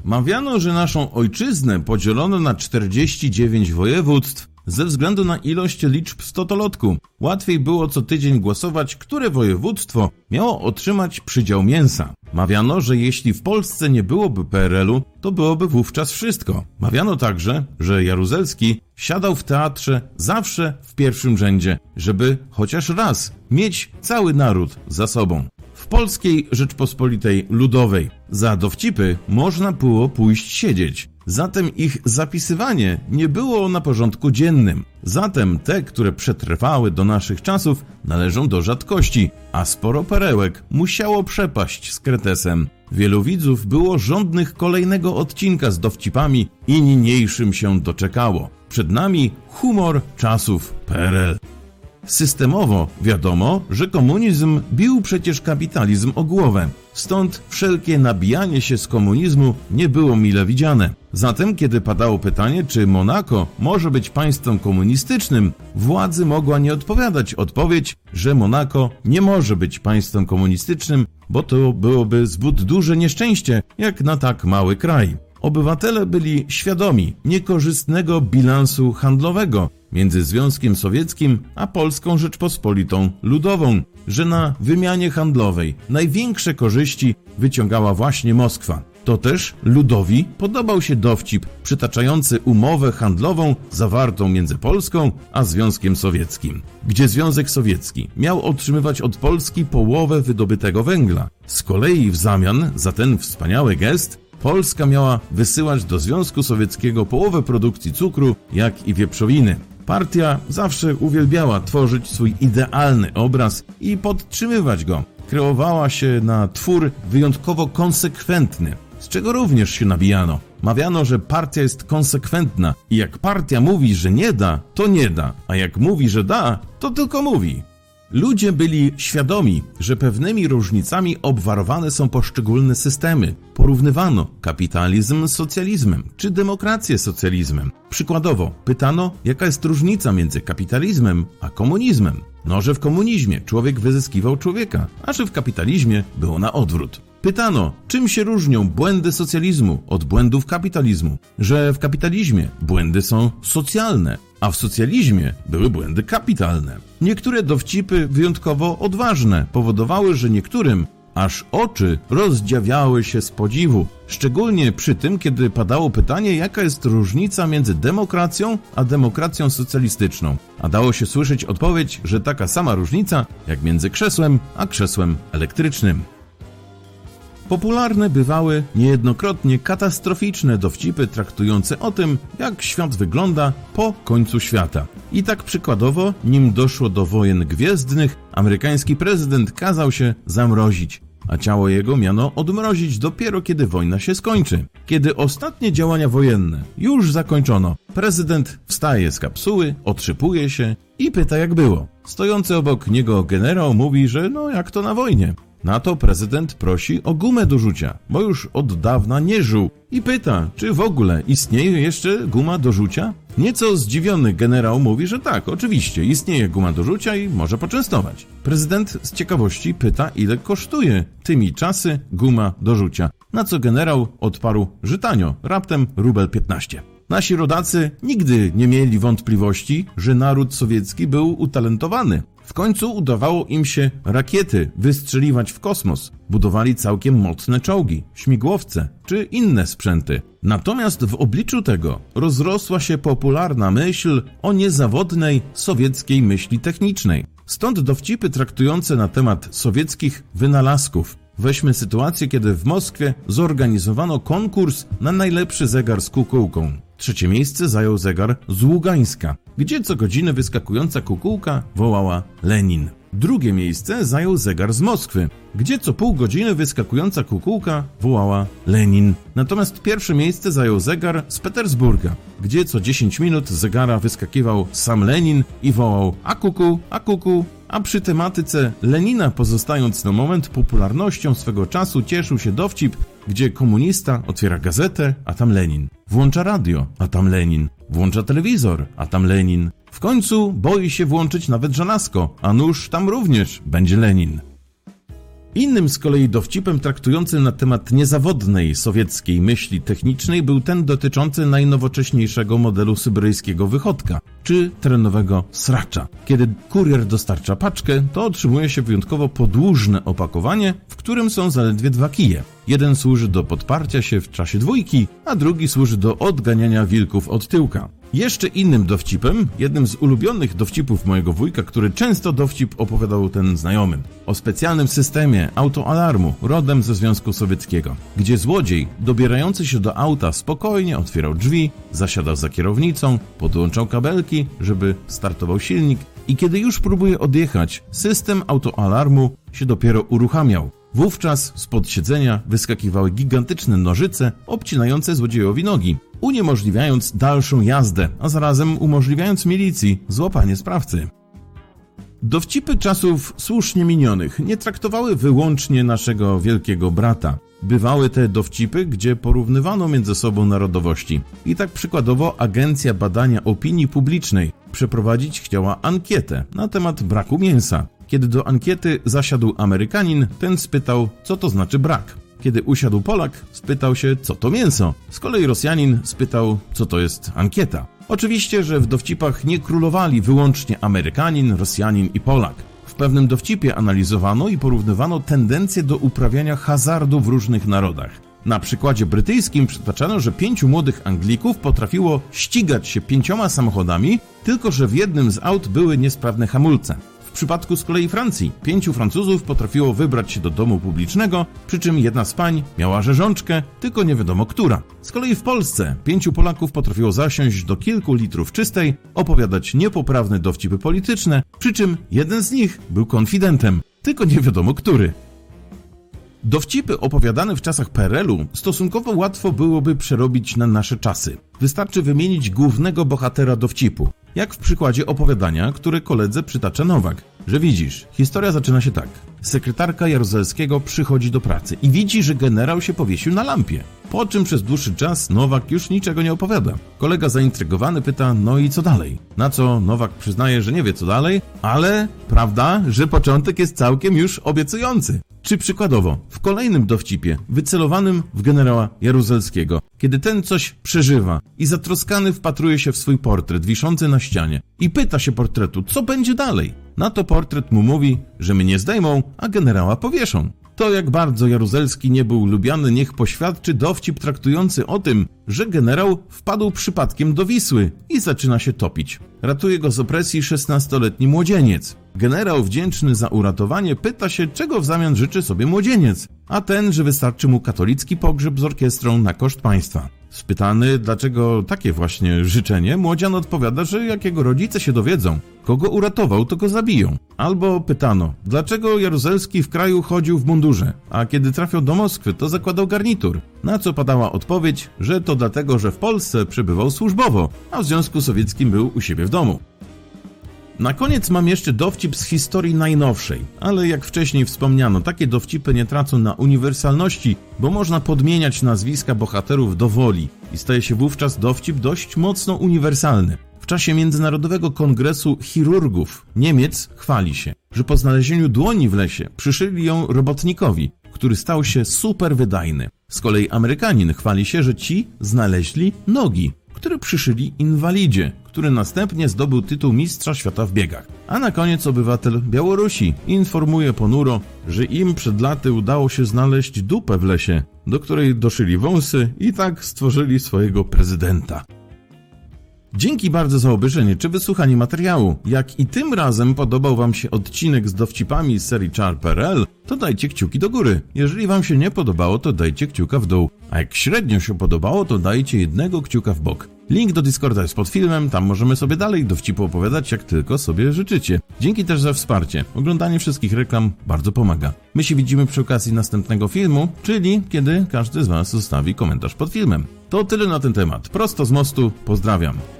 Mawiano, że naszą ojczyznę podzielono na 49 województw ze względu na ilość liczb w stotolotku. Łatwiej było co tydzień głosować, które województwo miało otrzymać przydział mięsa. Mawiano, że jeśli w Polsce nie byłoby PRL-u, to byłoby wówczas wszystko. Mawiano także, że Jaruzelski siadał w teatrze zawsze w pierwszym rzędzie, żeby chociaż raz mieć cały naród za sobą. W Polskiej Rzeczpospolitej Ludowej za dowcipy można było pójść siedzieć. Zatem ich zapisywanie nie było na porządku dziennym. Zatem te, które przetrwały do naszych czasów, należą do rzadkości, a sporo perełek musiało przepaść z kretesem. Wielu widzów było żądnych kolejnego odcinka z dowcipami i niniejszym się doczekało. Przed nami humor czasów PRL. Systemowo wiadomo, że komunizm bił przecież kapitalizm o głowę. Stąd wszelkie nabijanie się z komunizmu nie było mile widziane. Zatem, kiedy padało pytanie, czy Monako może być państwem komunistycznym, władzy mogła nie odpowiadać. Odpowiedź, że Monako nie może być państwem komunistycznym, bo to byłoby zbyt duże nieszczęście, jak na tak mały kraj. Obywatele byli świadomi niekorzystnego bilansu handlowego między Związkiem Sowieckim a Polską Rzeczpospolitą Ludową, że na wymianie handlowej największe korzyści wyciągała właśnie Moskwa. To też ludowi podobał się dowcip przytaczający umowę handlową zawartą między Polską a Związkiem Sowieckim, gdzie Związek Sowiecki miał otrzymywać od Polski połowę wydobytego węgla. Z kolei w zamian za ten wspaniały gest Polska miała wysyłać do Związku Sowieckiego połowę produkcji cukru, jak i wieprzowiny. Partia zawsze uwielbiała tworzyć swój idealny obraz i podtrzymywać go. Kreowała się na twór wyjątkowo konsekwentny, z czego również się nabijano. Mawiano, że partia jest konsekwentna i jak partia mówi, że nie da, to nie da, a jak mówi, że da, to tylko mówi. Ludzie byli świadomi, że pewnymi różnicami obwarowane są poszczególne systemy. Porównywano kapitalizm z socjalizmem, czy demokrację z socjalizmem. Przykładowo, pytano, jaka jest różnica między kapitalizmem a komunizmem. No, że w komunizmie człowiek wyzyskiwał człowieka, a że w kapitalizmie było na odwrót. Pytano, czym się różnią błędy socjalizmu od błędów kapitalizmu, że w kapitalizmie błędy są socjalne, a w socjalizmie były błędy kapitalne. Niektóre dowcipy wyjątkowo odważne powodowały, że niektórym aż oczy rozdziawiały się z podziwu, szczególnie przy tym, kiedy padało pytanie, jaka jest różnica między demokracją a demokracją socjalistyczną, a dało się słyszeć odpowiedź, że taka sama różnica jak między krzesłem a krzesłem elektrycznym. Popularne bywały niejednokrotnie katastroficzne dowcipy traktujące o tym, jak świat wygląda po końcu świata. I tak przykładowo, nim doszło do wojen gwiezdnych, amerykański prezydent kazał się zamrozić, a ciało jego miano odmrozić dopiero kiedy wojna się skończy. Kiedy ostatnie działania wojenne już zakończono, prezydent wstaje z kapsuły, otrzypuje się i pyta, jak było. Stojący obok niego generał mówi, że jak to na wojnie. Na to prezydent prosi o gumę do rzucia, bo już od dawna nie żył i pyta, czy w ogóle istnieje jeszcze guma do rzucia? Nieco zdziwiony generał mówi, że tak, oczywiście, istnieje guma do rzucia i może poczęstować. Prezydent z ciekawości pyta, ile kosztuje tymi czasy guma do rzucia, na co generał odparł, że tanio, raptem rubel 15. Nasi rodacy nigdy nie mieli wątpliwości, że naród sowiecki był utalentowany. W końcu udawało im się rakiety wystrzeliwać w kosmos. Budowali całkiem mocne czołgi, śmigłowce czy inne sprzęty. Natomiast w obliczu tego rozrosła się popularna myśl o niezawodnej sowieckiej myśli technicznej. Stąd dowcipy traktujące na temat sowieckich wynalazków. Weźmy sytuację, kiedy w Moskwie zorganizowano konkurs na najlepszy zegar z kukułką. Trzecie miejsce zajął zegar z Ługańska, gdzie co godzinę wyskakująca kukułka wołała Lenin. Drugie miejsce zajął zegar z Moskwy, gdzie co pół godziny wyskakująca kukułka wołała Lenin. Natomiast pierwsze miejsce zajął zegar z Petersburga, gdzie co 10 minut z zegara wyskakiwał sam Lenin i wołał a kuku, a przy tematyce Lenina pozostając na moment popularnością swego czasu cieszył się dowcip, gdzie komunista otwiera gazetę, a tam Lenin. Włącza radio, a tam Lenin. Włącza telewizor, a tam Lenin. W końcu boi się włączyć nawet żelazko, a nuż tam również będzie Lenin. Innym z kolei dowcipem traktującym na temat niezawodnej sowieckiej myśli technicznej był ten dotyczący najnowocześniejszego modelu syberyjskiego wychodka, czy terenowego sracza. Kiedy kurier dostarcza paczkę, to otrzymuje się wyjątkowo podłużne opakowanie, w którym są zaledwie 2 kije. Jeden służy do podparcia się w czasie dwójki, a drugi służy do odganiania wilków od tyłka. Jeszcze innym dowcipem, jednym z ulubionych dowcipów mojego wujka, który często dowcip opowiadał ten znajomym, o specjalnym systemie autoalarmu rodem ze Związku Sowieckiego, gdzie złodziej dobierający się do auta spokojnie otwierał drzwi, zasiadał za kierownicą, podłączał kabelki, żeby startował silnik i kiedy już próbuje odjechać, system autoalarmu się dopiero uruchamiał. Wówczas spod siedzenia wyskakiwały gigantyczne nożyce obcinające złodziejowi nogi, uniemożliwiając dalszą jazdę, a zarazem umożliwiając milicji złapanie sprawcy. Dowcipy czasów słusznie minionych nie traktowały wyłącznie naszego wielkiego brata. Bywały te dowcipy, gdzie porównywano między sobą narodowości. I tak przykładowo Agencja Badania Opinii Publicznej przeprowadzić chciała ankietę na temat braku mięsa. Kiedy do ankiety zasiadł Amerykanin, ten spytał, co to znaczy brak. Kiedy usiadł Polak, spytał się, co to mięso. Z kolei Rosjanin spytał, co to jest ankieta. Oczywiście, że w dowcipach nie królowali wyłącznie Amerykanin, Rosjanin i Polak. W pewnym dowcipie analizowano i porównywano tendencje do uprawiania hazardu w różnych narodach. Na przykładzie brytyjskim przytaczano, że 5 młodych Anglików potrafiło ścigać się 5 samochodami, tylko że w jednym z aut były niesprawne hamulce. W przypadku z kolei Francji 5 Francuzów potrafiło wybrać się do domu publicznego, przy czym jedna z pań miała rzeżączkę, tylko nie wiadomo która. Z kolei w Polsce 5 Polaków potrafiło zasiąść do kilku litrów czystej, opowiadać niepoprawne dowcipy polityczne, przy czym jeden z nich był konfidentem, tylko nie wiadomo który. Dowcipy opowiadane w czasach PRL-u stosunkowo łatwo byłoby przerobić na nasze czasy. Wystarczy wymienić głównego bohatera dowcipu, jak w przykładzie opowiadania, które koledze przytacza Nowak, że widzisz, historia zaczyna się tak. Sekretarka Jaruzelskiego przychodzi do pracy i widzi, że generał się powiesił na lampie. Po czym przez dłuższy czas Nowak już niczego nie opowiada. Kolega zaintrygowany pyta, no i co dalej? Na co Nowak przyznaje, że nie wie co dalej, ale prawda, że początek jest całkiem już obiecujący. Czy przykładowo, w kolejnym dowcipie, wycelowanym w generała Jaruzelskiego, kiedy ten coś przeżywa i zatroskany wpatruje się w swój portret wiszący na ścianie i pyta się portretu, co będzie dalej? Na to portret mu mówi, że mnie zdejmą, a generała powieszą. To, jak bardzo Jaruzelski nie był lubiany, niech poświadczy dowcip traktujący o tym, że generał wpadł przypadkiem do Wisły i zaczyna się topić. Ratuje go z opresji 16-letni młodzieniec. Generał, wdzięczny za uratowanie, pyta się, czego w zamian życzy sobie młodzieniec, a ten, że wystarczy mu katolicki pogrzeb z orkiestrą na koszt państwa. Spytany, dlaczego takie właśnie życzenie, młodzian odpowiada, że jak jego rodzice się dowiedzą, kogo uratował, to go zabiją. Albo pytano, dlaczego Jaruzelski w kraju chodził w mundurze, a kiedy trafiał do Moskwy, to zakładał garnitur. Na co padała odpowiedź, że to dlatego, że w Polsce przebywał służbowo, a w Związku Sowieckim był u siebie w domu. Na koniec mam jeszcze dowcip z historii najnowszej, ale jak wcześniej wspomniano, takie dowcipy nie tracą na uniwersalności, bo można podmieniać nazwiska bohaterów do woli i staje się wówczas dowcip dość mocno uniwersalny. W czasie Międzynarodowego Kongresu Chirurgów Niemiec chwali się, że po znalezieniu dłoni w lesie przyszyli ją robotnikowi, który stał się super wydajny. Z kolei Amerykanin chwali się, że ci znaleźli nogi, które przyszyli inwalidzie, który następnie zdobył tytuł mistrza świata w biegach. A na koniec obywatel Białorusi informuje ponuro, że im przed laty udało się znaleźć dupę w lesie, do której doszyli wąsy i tak stworzyli swojego prezydenta. Dzięki bardzo za obejrzenie czy wysłuchanie materiału. Jak i tym razem podobał Wam się odcinek z dowcipami z serii Char.pl, to dajcie kciuki do góry. Jeżeli Wam się nie podobało, to dajcie kciuka w dół. A jak średnio się podobało, to dajcie jednego kciuka w bok. Link do Discorda jest pod filmem, tam możemy sobie dalej dowcipu opowiadać, jak tylko sobie życzycie. Dzięki też za wsparcie. Oglądanie wszystkich reklam bardzo pomaga. My się widzimy przy okazji następnego filmu, czyli kiedy każdy z Was zostawi komentarz pod filmem. To tyle na ten temat. Prosto z mostu, pozdrawiam.